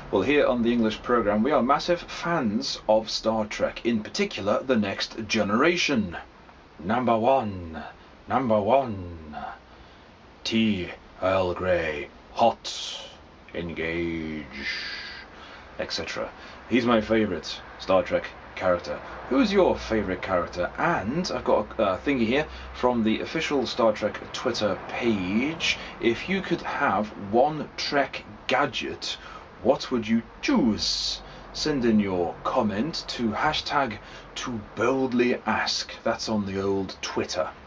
Well, here on the English program, we are massive fans of Star Trek, in particular, The Next Generation. Number one. Tea, Earl Grey, hot, engage, etc. He's my favourite Star Trek character. Who is your favourite character? And I've got a thingy here from the official Star Trek Twitter page. If you could have one Trek gadget, what would you choose? Send in your comment to #ToBoldlyAsk. That's on the old Twitter.